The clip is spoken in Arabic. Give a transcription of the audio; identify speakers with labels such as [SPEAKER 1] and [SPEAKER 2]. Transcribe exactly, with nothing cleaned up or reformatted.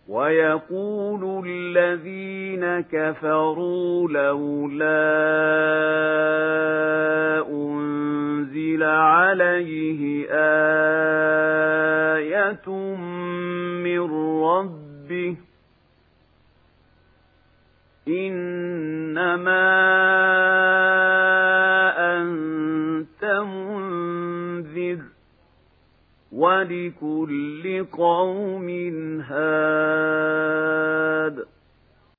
[SPEAKER 1] ويقول الذين كفروا لولا أنزل عليه آية من ربه إنما أنت منذر ولكل قوم هاد